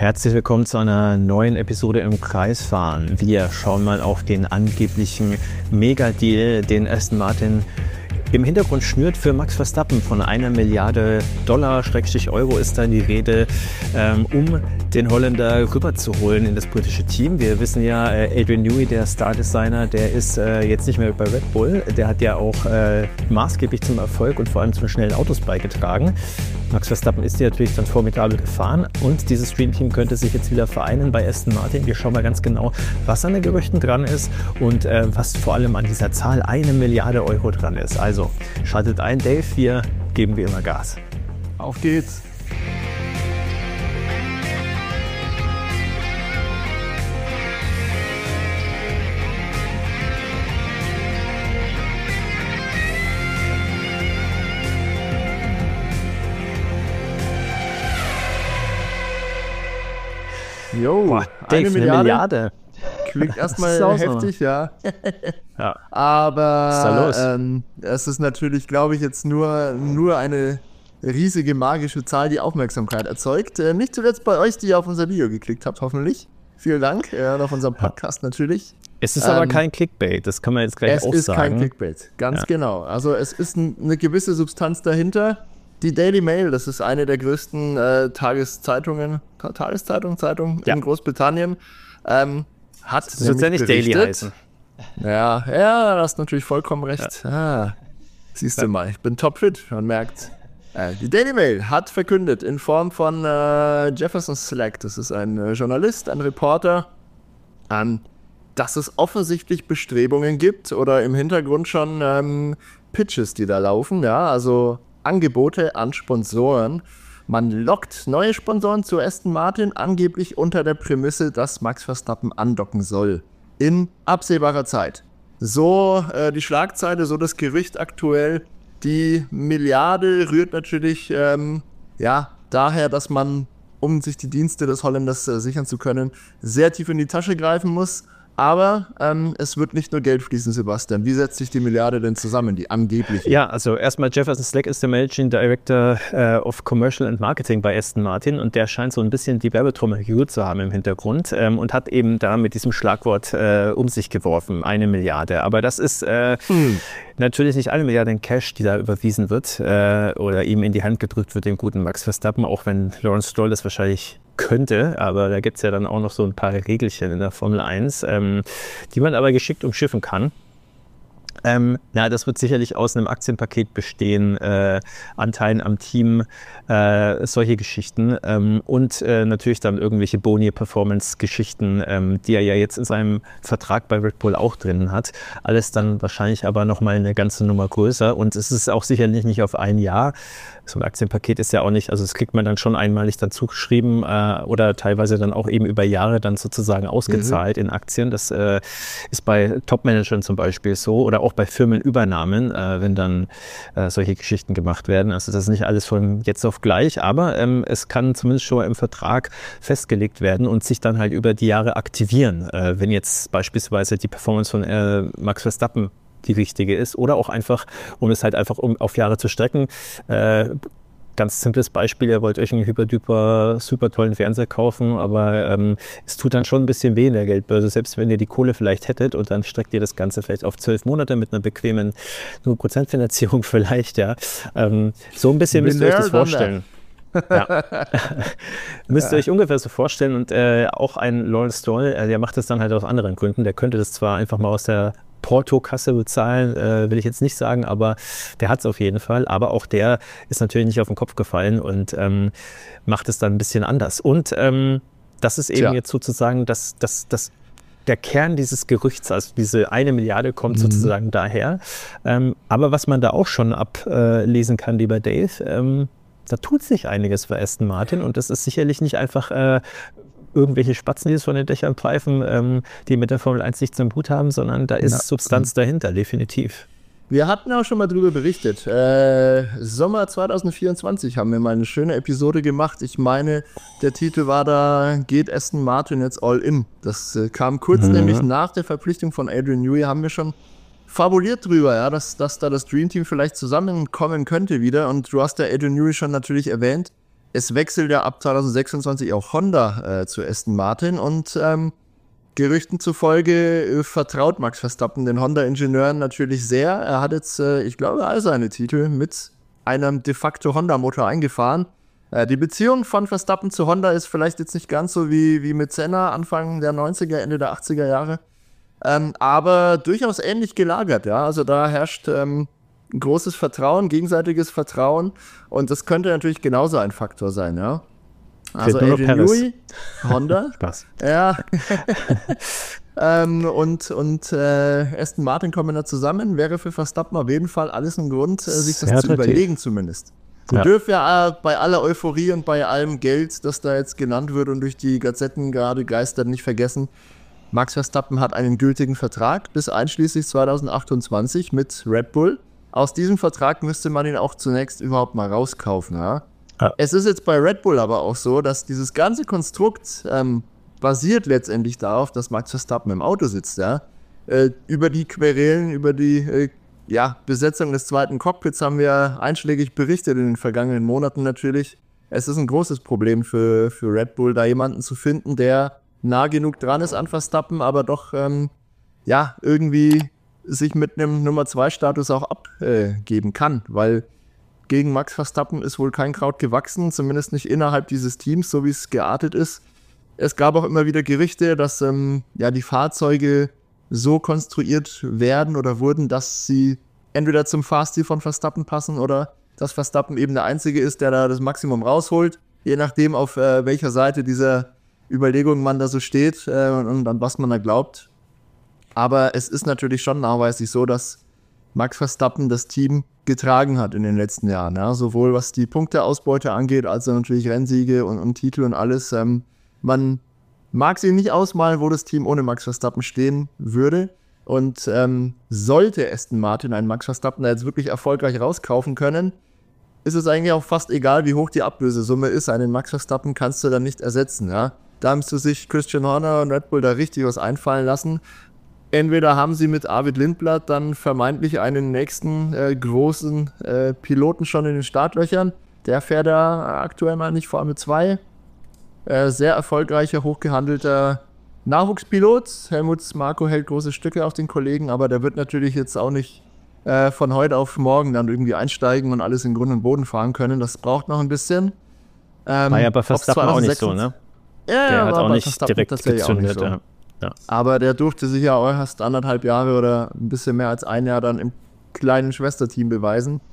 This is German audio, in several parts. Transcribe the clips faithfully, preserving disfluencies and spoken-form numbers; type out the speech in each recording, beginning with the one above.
Herzlich willkommen zu einer neuen Episode im Kreisfahren. Wir schauen mal auf den angeblichen Mega-Deal, den Aston Martin im Hintergrund schnürt für Max Verstappen. Von einer Milliarde Dollar, Schrägstrich Euro ist da die Rede, ähm, um den Holländer rüberzuholen in das britische Team. Wir wissen ja, äh, Adrian Newey, der Star-Designer, der ist äh, jetzt nicht mehr bei Red Bull. Der hat ja auch äh, maßgeblich zum Erfolg und vor allem zu schnellen Autos beigetragen. Max Verstappen ist hier natürlich dann formidabel gefahren und dieses Dreamteam könnte sich jetzt wieder vereinen bei Aston Martin. Wir schauen mal ganz genau, was an den Gerüchten dran ist und äh, was vor allem an dieser Zahl eine Milliarde Euro dran ist. Also schaltet ein, Dave, wir geben wie immer Gas. Auf geht's! Jo, Boah, Dave, eine Milliarde. Eine Milliarde. Klingt erstmal heftig, ja. ja. Aber ähm, es ist natürlich, glaube ich, jetzt nur, nur eine riesige magische Zahl, die Aufmerksamkeit erzeugt. Äh, nicht zuletzt bei euch, die ihr auf unser Video geklickt habt, hoffentlich. Vielen Dank. Äh, und auf unserem Podcast ja. natürlich. Es ist ähm, aber kein Clickbait, das kann man jetzt gleich auch sagen. Es ist kein Clickbait, ganz ja. genau. Also es ist ein, eine gewisse Substanz dahinter. Die Daily Mail, das ist eine der größten äh, Tageszeitungen, Ta- Tageszeitungen, Zeitungen ja. in Großbritannien, ähm, hat das wird ja nicht Daily heißen. Ja, ja, da hast du natürlich vollkommen recht. Ja. Ah, siehst du ja. mal, ich bin topfit, man merkt. Äh, die Daily Mail hat verkündet in Form von äh, Jefferson Slack, das ist ein äh, Journalist, ein Reporter, ähm, dass es offensichtlich Bestrebungen gibt oder im Hintergrund schon ähm, Pitches, die da laufen, ja, also Angebote an Sponsoren. Man lockt neue Sponsoren zu Aston Martin, angeblich unter der Prämisse, dass Max Verstappen andocken soll. In absehbarer Zeit. So äh, die Schlagzeile, so das Gerücht aktuell. Die Milliarde rührt natürlich ähm, ja, daher, dass man, um sich die Dienste des Holländers äh, sichern zu können, sehr tief in die Tasche greifen muss. Aber ähm, es wird nicht nur Geld fließen, Sebastian. Wie setzt sich die Milliarde denn zusammen, die angebliche? Ja, also erstmal Jefferson Slack ist der Managing Director äh, of Commercial and Marketing bei Aston Martin und der scheint so ein bisschen die Werbetrommel gerührt zu haben im Hintergrund ähm, und hat eben da mit diesem Schlagwort äh, um sich geworfen, eine Milliarde. Aber das ist äh, hm. natürlich nicht eine Milliarde in Cash, die da überwiesen wird äh, oder ihm in die Hand gedrückt wird, dem guten Max Verstappen, auch wenn Lawrence Stroll das wahrscheinlich könnte, aber da gibt es ja dann auch noch so ein paar Regelchen in der Formel eins, ähm, die man aber geschickt umschiffen kann. Ähm, na, das wird sicherlich aus einem Aktienpaket bestehen, äh, Anteilen am Team, äh, solche Geschichten ähm, und äh, natürlich dann irgendwelche Boni-Performance-Geschichten, ähm, die er ja jetzt in seinem Vertrag bei Red Bull auch drin hat. Alles dann wahrscheinlich aber nochmal eine ganze Nummer größer und es ist auch sicherlich nicht auf ein Jahr. So ein Aktienpaket ist ja auch nicht, also das kriegt man dann schon einmalig dann zugeschrieben äh, oder teilweise dann auch eben über Jahre dann sozusagen ausgezahlt mhm. in Aktien. Das äh, ist bei Top-Managern zum Beispiel so oder auch bei Firmenübernahmen, äh, wenn dann äh, solche Geschichten gemacht werden. Also das ist nicht alles von jetzt auf gleich, aber ähm, es kann zumindest schon mal im Vertrag festgelegt werden und sich dann halt über die Jahre aktivieren. Äh, wenn jetzt beispielsweise die Performance von äh, Max Verstappen die richtige ist oder auch einfach, um es halt einfach um auf Jahre zu strecken. Äh, ganz simples Beispiel, ihr wollt euch einen hyper-duper, super tollen Fernseher kaufen, aber ähm, es tut dann schon ein bisschen weh in der Geldbörse, selbst wenn ihr die Kohle vielleicht hättet und dann streckt ihr das Ganze vielleicht auf zwölf Monate mit einer bequemen null Prozent Finanzierung vielleicht, ja. Ähm, so ein bisschen müsst ihr euch das vorstellen. Ja. Müsst ihr euch ungefähr so vorstellen und äh, auch ein Lawrence Stroll, äh, der macht das dann halt aus anderen Gründen, der könnte das zwar einfach mal aus der Portokasse bezahlen, äh, will ich jetzt nicht sagen, aber der hat es auf jeden Fall. Aber auch der ist natürlich nicht auf den Kopf gefallen und ähm, macht es dann ein bisschen anders. Und ähm, das ist eben Tja. jetzt sozusagen das, das, das, der Kern dieses Gerüchts, also diese eine Milliarde kommt mhm. sozusagen daher. Ähm, aber was man da auch schon ablesen kann, lieber Dave, ähm, da tut sich einiges für Aston Martin und das ist sicherlich nicht einfach äh, irgendwelche Spatzen, die es von den Dächern pfeifen, ähm, die mit der Formel eins nichts im Hut haben, sondern da ist ja. Substanz dahinter, definitiv. Wir hatten auch schon mal drüber berichtet. Äh, Sommer zwanzig vierundzwanzig haben wir mal eine schöne Episode gemacht. Ich meine, der Titel war da, geht Aston Martin jetzt all in? Das äh, kam kurz mhm. nämlich nach der Verpflichtung von Adrian Newey, haben wir schon fabuliert drüber, ja, dass, dass da das Dream Team vielleicht zusammenkommen könnte wieder. Und du hast ja Adrian Newey schon natürlich erwähnt. es wechselt ja ab zwanzig sechsundzwanzig auch Honda äh, zu Aston Martin und ähm, Gerüchten zufolge äh, vertraut Max Verstappen den Honda-Ingenieuren natürlich sehr. Er hat jetzt, äh, ich glaube, all seine Titel mit einem de facto Honda-Motor eingefahren. Äh, die Beziehung von Verstappen zu Honda ist vielleicht jetzt nicht ganz so wie, wie mit Senna Anfang der neunziger, Ende der achtziger Jahre, ähm, aber durchaus ähnlich gelagert. Ja? Also da herrscht ähm, ein großes Vertrauen, gegenseitiges Vertrauen und das könnte natürlich genauso ein Faktor sein, ja. Also Adrian Newey, Honda. Spaß. Ja. ähm, und und äh, Aston Martin kommen da zusammen, wäre für Verstappen auf jeden Fall alles ein Grund, äh, sich das Sehr zu attraktiv. überlegen zumindest. Wir Ja. dürfen ja äh, bei aller Euphorie und bei allem Geld, das da jetzt genannt wird und durch die Gazetten gerade geistert, nicht vergessen, Max Verstappen hat einen gültigen Vertrag bis einschließlich zwanzig achtundzwanzig mit Red Bull. Aus diesem Vertrag müsste man ihn auch zunächst überhaupt mal rauskaufen, ja. Ja. Es ist jetzt bei Red Bull aber auch so, dass dieses ganze Konstrukt ähm, basiert letztendlich darauf, dass Max Verstappen im Auto sitzt, ja. Äh, über die Querelen, über die äh, ja, Besetzung des zweiten Cockpits haben wir einschlägig berichtet in den vergangenen Monaten natürlich. Es ist ein großes Problem für, für Red Bull, da jemanden zu finden, der nah genug dran ist an Verstappen, aber doch ähm, ja, irgendwie sich mit einem Nummer zwei Status auch abgeben kann, weil gegen Max Verstappen ist wohl kein Kraut gewachsen, zumindest nicht innerhalb dieses Teams, so wie es geartet ist. Es gab auch immer wieder Gerüchte, dass ähm, ja, die Fahrzeuge so konstruiert werden oder wurden, dass sie entweder zum Fahrstil von Verstappen passen oder dass Verstappen eben der Einzige ist, der da das Maximum rausholt, je nachdem, auf äh, welcher Seite dieser Überlegung man da so steht äh, und an was man da glaubt. Aber es ist natürlich schon nachweislich so, dass Max Verstappen das Team getragen hat in den letzten Jahren. Ja? Sowohl was die Punkteausbeute angeht, als auch natürlich Rennsiege und, und Titel und alles. Ähm, man mag sich nicht ausmalen, wo das Team ohne Max Verstappen stehen würde. Und ähm, sollte Aston Martin einen Max Verstappen da jetzt wirklich erfolgreich rauskaufen können, ist es eigentlich auch fast egal, wie hoch die Ablösesumme ist. Einen Max Verstappen kannst du dann nicht ersetzen. Ja? Da müsste sich Christian Horner und Red Bull da richtig was einfallen lassen. Entweder haben sie mit Arvid Lindblad dann vermeintlich einen nächsten äh, großen äh, Piloten schon in den Startlöchern. Der fährt da aktuell mal nicht Formel zwei. Äh, sehr erfolgreicher, hochgehandelter Nachwuchspilot. Helmut Marko hält große Stücke auf den Kollegen, aber der wird natürlich jetzt auch nicht äh, von heute auf morgen dann irgendwie einsteigen und alles in Grund und Boden fahren können. Das braucht noch ein bisschen. Ähm, War ja bei Verstappen auch nicht so, ne? Ja, der hat war auch bei nicht Verstappen direkt tatsächlich auch nicht gezündet. so. Ja. Ja. Aber der durfte sich ja auch erst anderthalb Jahre oder ein bisschen mehr als ein Jahr dann im kleinen Schwesterteam beweisen.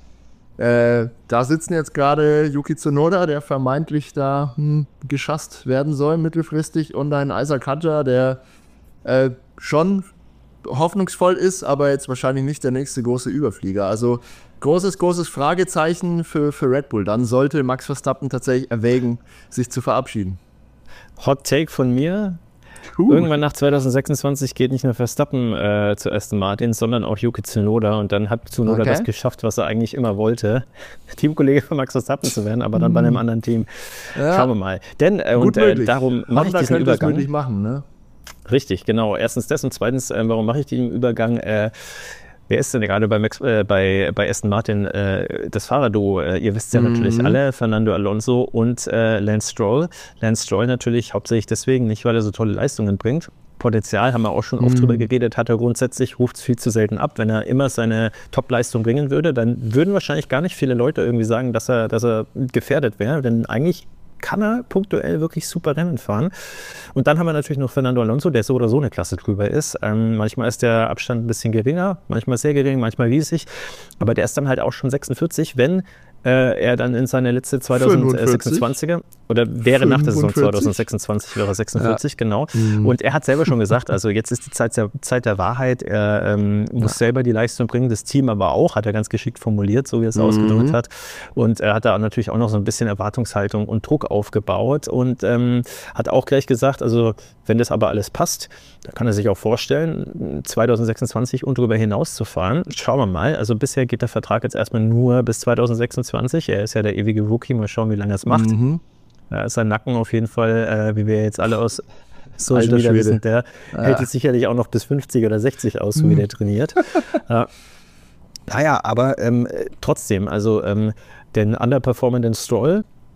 Äh, da sitzen jetzt gerade Yuki Tsunoda, der vermeintlich da hm, geschasst werden soll mittelfristig, und ein Isaac Hadjar, der äh, schon hoffnungsvoll ist, aber jetzt wahrscheinlich nicht der nächste große Überflieger. Also großes, großes Fragezeichen für, für Red Bull. Dann sollte Max Verstappen tatsächlich erwägen, sich zu verabschieden. Hot Take von mir. Uh. Irgendwann nach zwanzig sechsundzwanzig geht nicht nur Verstappen äh, zu Aston Martin, sondern auch Yuki Tsunoda. Und dann hat Tsunoda Okay. das geschafft, was er eigentlich immer wollte. Teamkollege von Max Verstappen zu werden, aber dann bei einem anderen Team. Ja. Schauen wir mal. Denn, äh, Gut und äh, möglich. darum mache ich Honda diesen könnte es Übergang. möglich machen, ne? Richtig, genau. Erstens das und zweitens, äh, warum mache ich den Übergang? Äh, wer ist denn gerade bei, Max, äh, bei, bei Aston Martin äh, das Fahrerduo? Äh, ihr wisst ja Mhm. natürlich alle, Fernando Alonso und äh, Lance Stroll. Lance Stroll natürlich hauptsächlich deswegen, nicht weil er so tolle Leistungen bringt. Potenzial, haben wir auch schon oft Mhm. drüber geredet, hat er grundsätzlich, ruft es viel zu selten ab. Wenn er immer seine Top-Leistung bringen würde, dann würden wahrscheinlich gar nicht viele Leute irgendwie sagen, dass er, dass er gefährdet wäre. Denn eigentlich kann er punktuell wirklich super Rennen fahren. Und dann haben wir natürlich noch Fernando Alonso, der so oder so eine Klasse drüber ist. Ähm, manchmal ist der Abstand ein bisschen geringer, manchmal sehr gering, manchmal riesig. Aber der ist dann halt auch schon sechsundvierzig, wenn äh, er dann in seine letzte zwanzig sechsundzwanziger oder wäre nach der Saison fünfundvierzig. zwanzig sechsundzwanzig, wäre sechsundvierzig, Ja. genau. Mhm. Und er hat selber schon gesagt, also jetzt ist die Zeit der, Zeit der Wahrheit. Er ähm, muss Ja. selber die Leistung bringen, das Team aber auch, hat er ganz geschickt formuliert, so wie er es Mhm. ausgedrückt hat. Und er hat da natürlich auch noch so ein bisschen Erwartungshaltung und Druck aufgebaut und ähm, hat auch gleich gesagt, also wenn das aber alles passt, da kann er sich auch vorstellen, zwanzig sechsundzwanzig und darüber hinaus zu fahren. Schauen wir mal. Also bisher geht der Vertrag jetzt erstmal nur bis zwanzig sechsundzwanzig. Er ist ja der ewige Rookie. Mal schauen, wie lange er es macht. Mhm. Da ist sein Nacken auf jeden Fall, äh, wie wir jetzt alle aus Social Alter Media Schwede. wissen, der Ja. hält jetzt sicherlich auch noch bis fünfzig oder sechzig aus, so wie Mhm. der trainiert. äh, naja, aber ähm, trotzdem, also ähm, den underperformenden Stroll,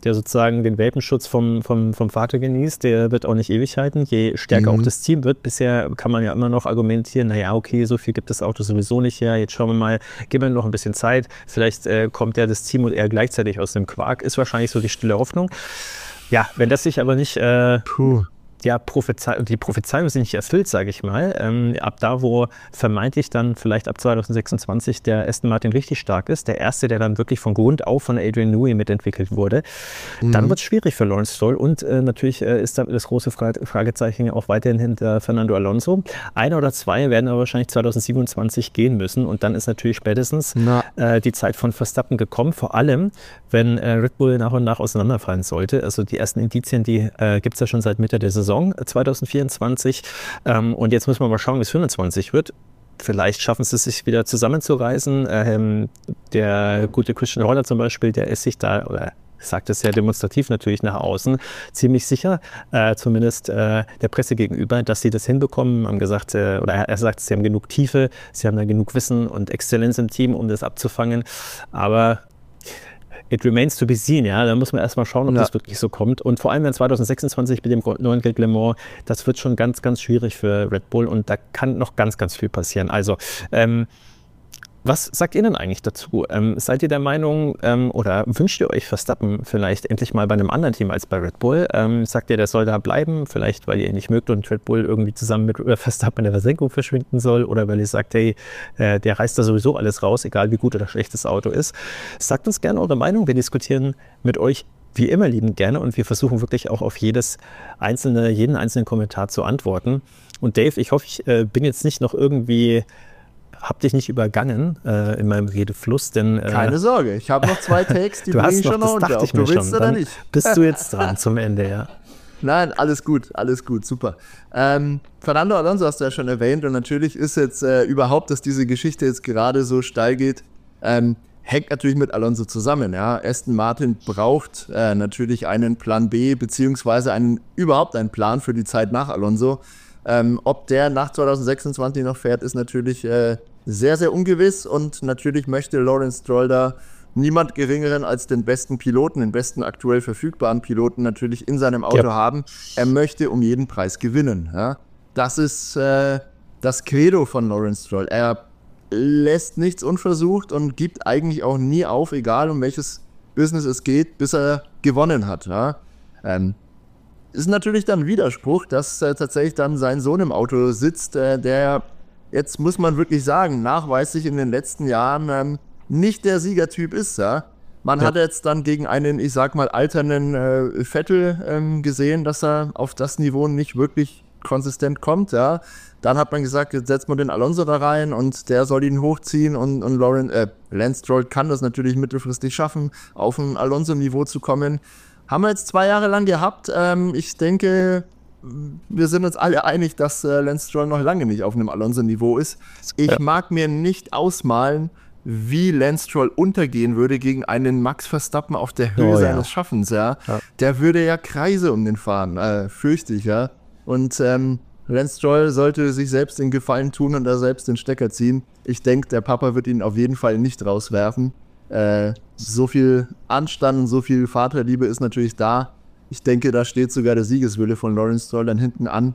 der sozusagen den Welpenschutz vom, vom, vom Vater genießt, der wird auch nicht ewig halten, je stärker mhm. auch das Team wird. Bisher kann man ja immer noch argumentieren, naja, okay, so viel gibt das Auto sowieso nicht her, jetzt schauen wir mal, geben wir noch ein bisschen Zeit, vielleicht äh, kommt ja das Team und er gleichzeitig aus dem Quark, ist wahrscheinlich so die stille Hoffnung. Ja, wenn das sich aber nicht... Äh, Puh. Ja, Prophezei- die Prophezeiung ist nicht erfüllt, sage ich mal. Ähm, ab da, wo vermeintlich dann vielleicht ab zwanzig sechsundzwanzig der Aston Martin richtig stark ist, der erste, der dann wirklich von Grund auf von Adrian Newey mitentwickelt wurde, mhm. dann wird es schwierig für Lawrence Stroll und äh, natürlich äh, ist da das große Fra- Fragezeichen auch weiterhin hinter Fernando Alonso. Einer oder zwei werden aber wahrscheinlich zwanzig siebenundzwanzig gehen müssen und dann ist natürlich spätestens äh, die Zeit von Verstappen gekommen, vor allem, wenn äh, Red Bull nach und nach auseinanderfallen sollte. Also die ersten Indizien, die äh, gibt es ja schon seit Mitte der Saison zwanzig vierundzwanzig ähm, und jetzt müssen wir mal schauen, wie es fünfundzwanzig wird. Vielleicht schaffen sie es sich wieder zusammenzureißen. Ähm, der gute Christian Horner zum Beispiel, der ist sich da, oder sagt es ja demonstrativ natürlich nach außen, ziemlich sicher, äh, zumindest äh, der Presse gegenüber, dass sie das hinbekommen. Haben gesagt, äh, oder er sagt, sie haben genug Tiefe, sie haben da genug Wissen und Exzellenz im Team, um das abzufangen. Aber it remains to be seen, ja. Da muss man erstmal schauen, ob ja. das wirklich so kommt. Und vor allem in zwanzig sechsundzwanzig mit dem neuen Geld Le Mans, das wird schon ganz, ganz schwierig für Red Bull und da kann noch ganz, ganz viel passieren. Also, ähm, was sagt ihr denn eigentlich dazu? Ähm, seid ihr der Meinung ähm, oder wünscht ihr euch Verstappen vielleicht endlich mal bei einem anderen Team als bei Red Bull? Ähm, sagt ihr, der soll da bleiben, vielleicht weil ihr ihn nicht mögt und Red Bull irgendwie zusammen mit Verstappen in der Versenkung verschwinden soll oder weil ihr sagt, hey, äh, der reißt da sowieso alles raus, egal wie gut oder schlecht das Auto ist. Sagt uns gerne eure Meinung, wir diskutieren mit euch wie immer liebend gerne und wir versuchen wirklich auch auf jedes einzelne, jeden einzelnen Kommentar zu antworten. Und Dave, ich hoffe, ich äh, bin jetzt nicht noch irgendwie... Hab dich nicht übergangen äh, in meinem Redefluss, denn... Äh, Keine Sorge, ich habe noch zwei Takes, die bringe ich schon noch unter, ob du willst oder nicht. Bist du jetzt dran zum Ende, ja? Nein, alles gut, alles gut, super. Ähm, Fernando Alonso hast du ja schon erwähnt und natürlich ist jetzt äh, überhaupt, dass diese Geschichte jetzt gerade so steil geht, ähm, hängt natürlich mit Alonso zusammen. Ja? Aston Martin braucht äh, natürlich einen Plan B, beziehungsweise einen, überhaupt einen Plan für die Zeit nach Alonso. Ähm, ob der nach zwanzig sechsundzwanzig noch fährt, ist natürlich äh, sehr, sehr ungewiss und natürlich möchte Lawrence Stroll da niemand Geringeren als den besten Piloten, den besten aktuell verfügbaren Piloten natürlich in seinem Auto ja. haben. Er möchte um jeden Preis gewinnen. Ja? Das ist äh, das Credo von Lawrence Stroll. Er lässt nichts unversucht und gibt eigentlich auch nie auf, egal um welches Business es geht, bis er gewonnen hat. Ja? Ähm, ist natürlich dann ein Widerspruch, dass äh, tatsächlich dann sein Sohn im Auto sitzt, äh, der, jetzt muss man wirklich sagen, nachweislich in den letzten Jahren ähm, nicht der Siegertyp ist. Ja? Man ja. hat jetzt dann gegen einen, ich sag mal, alternden äh, Vettel ähm, gesehen, dass er auf das Niveau nicht wirklich konsistent kommt. Ja? Dann hat man gesagt, jetzt setzt man den Alonso da rein und der soll ihn hochziehen und, und Lauren, äh, Lance Stroll kann das natürlich mittelfristig schaffen, auf ein Alonso-Niveau zu kommen. Haben wir jetzt zwei Jahre lang gehabt. Ähm, ich denke, wir sind uns alle einig, dass äh, Lance Stroll noch lange nicht auf einem Alonso-Niveau ist. Ich ja. mag mir nicht ausmalen, wie Lance Stroll untergehen würde gegen einen Max Verstappen auf der Höhe oh, seines ja. Schaffens. Ja. ja. Der würde ja Kreise um den fahren, äh, fürchte ich. Ja. Und ähm, Lance Stroll sollte sich selbst den Gefallen tun und da selbst den Stecker ziehen. Ich denke, der Papa wird ihn auf jeden Fall nicht rauswerfen. Äh, so viel Anstand, so viel Vaterliebe ist natürlich da. Ich denke, da steht sogar der Siegeswille von Lawrence Stroll dann hinten an.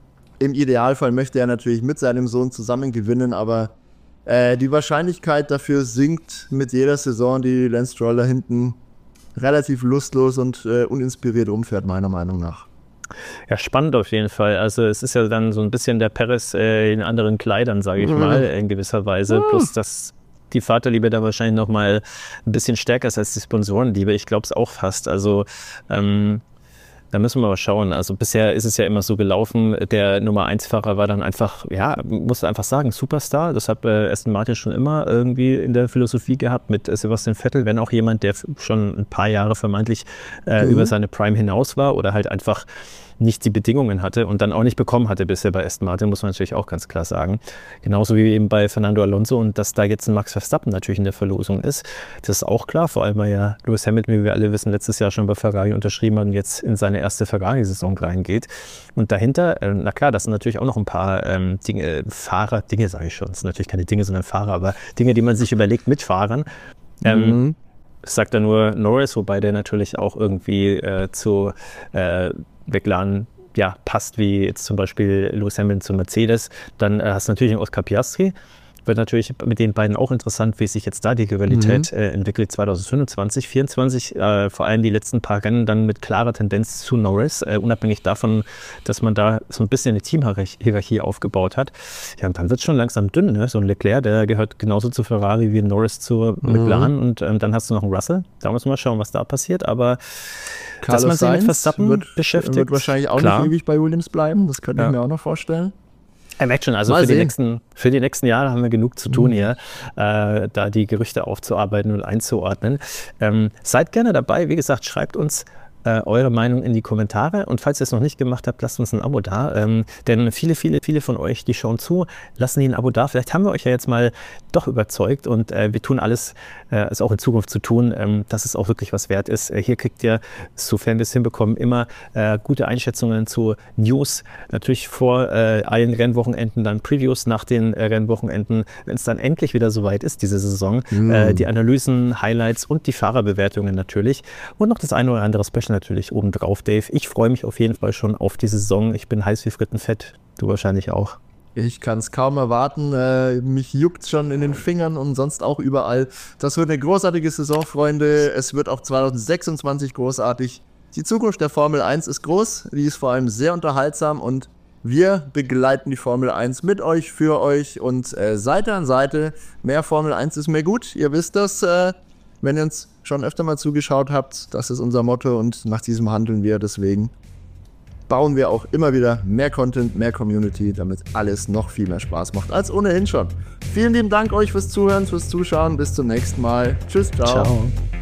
Im Idealfall möchte er natürlich mit seinem Sohn zusammen gewinnen, aber äh, die Wahrscheinlichkeit dafür sinkt mit jeder Saison, die Lance Stroll da hinten relativ lustlos und äh, uninspiriert rumfährt, meiner Meinung nach. Ja, spannend auf jeden Fall. Also es ist ja dann so ein bisschen der Perez äh, in anderen Kleidern, sage ich mhm. mal, in gewisser Weise. Mhm. Plus, dass die Vaterliebe da wahrscheinlich noch mal ein bisschen stärker ist als die Sponsorenliebe. Ich glaube es auch fast. Also ähm, da müssen wir mal schauen. Also bisher ist es ja immer so gelaufen, der Nummer eins Fahrer war dann einfach, ja, muss einfach sagen, Superstar. Das hat äh, Aston Martin schon immer irgendwie in der Philosophie gehabt mit äh, Sebastian Vettel, wenn auch jemand, der schon ein paar Jahre vermeintlich äh, mhm. über seine Prime hinaus war oder halt einfach nicht die Bedingungen hatte und dann auch nicht bekommen hatte bisher bei Aston Martin, muss man natürlich auch ganz klar sagen. Genauso wie eben bei Fernando Alonso und dass da jetzt ein Max Verstappen natürlich in der Verlosung ist. Das ist auch klar, vor allem weil ja Lewis Hamilton, wie wir alle wissen, letztes Jahr schon bei Ferrari unterschrieben hat und jetzt in seine erste Ferrari-Saison reingeht. Und dahinter, äh, na klar, das sind natürlich auch noch ein paar ähm, Dinge, Fahrer, Dinge sage ich schon, das sind natürlich keine Dinge, sondern Fahrer, aber Dinge, die man sich überlegt mit Fahrern. Ähm, mhm. sagt er nur Norris, wobei der natürlich auch irgendwie äh, zu äh, McLaren ja, passt, wie jetzt zum Beispiel Lewis Hamilton zu Mercedes. Dann äh, hast du natürlich einen Oscar Piastri. Wird natürlich mit den beiden auch interessant, wie sich jetzt da die Rivalität mhm. äh, entwickelt zwanzig fünfundzwanzig, vierundzwanzig, äh, vor allem die letzten paar Rennen dann mit klarer Tendenz zu Norris, äh, unabhängig davon, dass man da so ein bisschen eine Teamhierarchie aufgebaut hat. Ja, und dann wird es schon langsam dünn, ne? So ein Leclerc, der gehört genauso zu Ferrari wie Norris zu mhm. McLaren und ähm, dann hast du noch einen Russell. Da muss man mal schauen, was da passiert, aber Carlos dass man sich Sainz mit Verstappen wird, beschäftigt. Wird wahrscheinlich auch klar. nicht ewig bei Williams bleiben, das könnte ja. ich mir auch noch vorstellen. Er merkt schon, also für die, nächsten, für die nächsten Jahre haben wir genug zu tun mhm. hier, äh, da die Gerüchte aufzuarbeiten und einzuordnen. Ähm, seid gerne dabei, wie gesagt, schreibt uns äh, eure Meinung in die Kommentare und falls ihr es noch nicht gemacht habt, lasst uns ein Abo da, ähm, denn viele, viele, viele von euch, die schauen zu, lassen die ein Abo da. Vielleicht haben wir euch ja jetzt mal doch überzeugt und äh, wir tun alles, äh, es auch in Zukunft zu tun, ähm, dass es auch wirklich was wert ist. Äh, hier kriegt ihr, sofern wir es hinbekommen, immer äh, gute Einschätzungen zu News, natürlich vor äh, allen Rennwochenenden, dann Previews nach den äh, Rennwochenenden, wenn es dann endlich wieder soweit ist, diese Saison, mhm. äh, die Analysen, Highlights und die Fahrerbewertungen natürlich und noch das eine oder andere Special natürlich obendrauf, Dave. Ich freue mich auf jeden Fall schon auf die Saison. Ich bin heiß wie Frittenfett. Du wahrscheinlich auch. Ich kann es kaum erwarten. Äh, mich juckt schon in den Fingern und sonst auch überall. Das wird eine großartige Saison, Freunde. Es wird auch zwanzig sechsundzwanzig großartig. Die Zukunft der Formel eins ist groß. Die ist vor allem sehr unterhaltsam und wir begleiten die Formel eins mit euch, für euch und äh, Seite an Seite. Mehr Formel eins ist mir gut. Ihr wisst das, äh, wenn ihr uns schon öfter mal zugeschaut habt. Das ist unser Motto und nach diesem handeln wir. Deswegen bauen wir auch immer wieder mehr Content, mehr Community, damit alles noch viel mehr Spaß macht als ohnehin schon. Vielen lieben Dank euch fürs Zuhören, fürs Zuschauen. Bis zum nächsten Mal. Tschüss, ciao. Ciao.